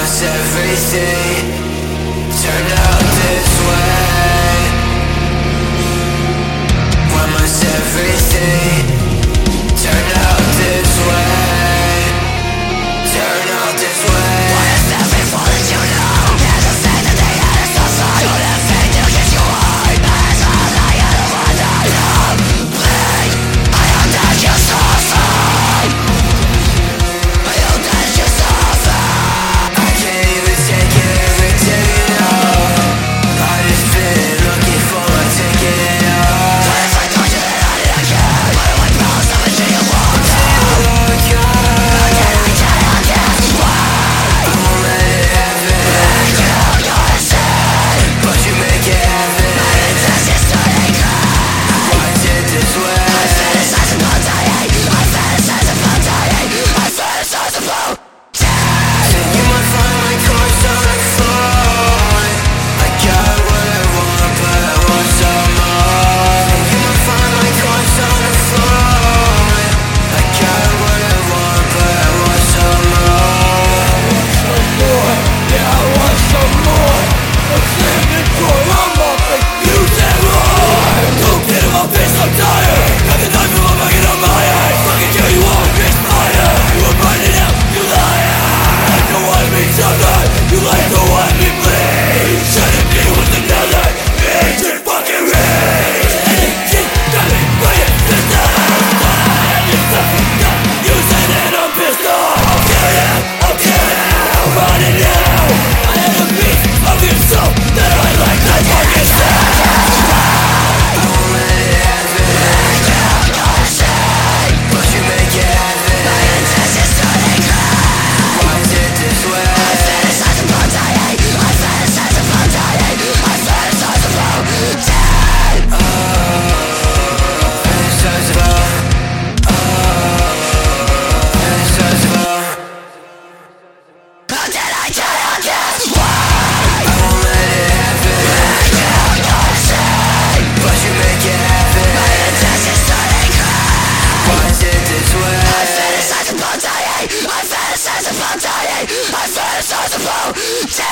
must everything turn out this way? Why must everything turn out this way? Turn out this way. What is that before that you know? There's a thing that they had us outside. Don't have faith to kiss you hard. That's all I ever want to know. Bleed, I am that you suffer. I am that you suffer. I can't even take it every day now. I just been looking for a ticket out. What if I told you that I didn't care? What do I promise I'm a shit you won't do? I fantasize about dying. I fantasize about dying.